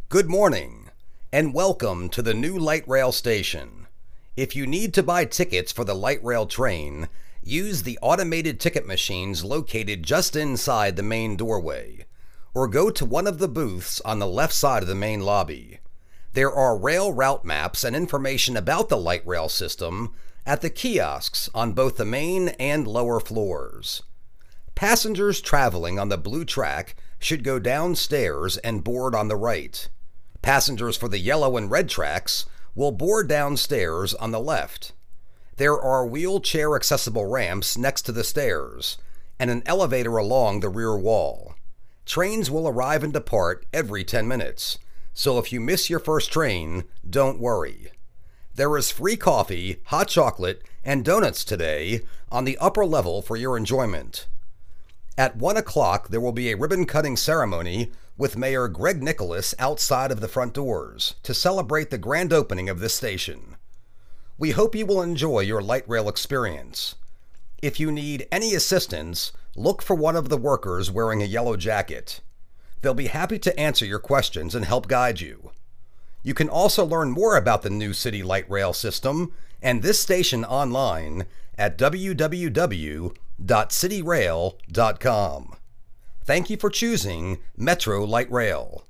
Good morning, and welcome to the new light rail station. If you need to buy tickets for the light rail train, use the automated ticket machines located just inside the main doorway, or go to one of the booths on the left side of the main lobby. There are rail route maps and information about the light rail system at the kiosks on both the main and lower floors. Passengers traveling on the blue track should go downstairs and board on the right. Passengers for the yellow and red tracks will board downstairs on the left. There are wheelchair accessible ramps next to the stairs and an elevator along the rear wall. Trains will arrive and depart every 10 minutes, so if you miss your first train, don't worry. There is free coffee, hot chocolate, and donuts today on the upper level for your enjoyment. At 1 o'clock, there will be a ribbon-cutting ceremony with Mayor Greg Nicholas outside of the front doors to celebrate the grand opening of this station. We hope you will enjoy your light rail experience. If you need any assistance, look for one of the workers wearing a yellow jacket. They'll be happy to answer your questions and help guide you. You can also learn more about the new City Light Rail system and this station online at www.cityrail.com. Thank you for choosing Metro Light Rail.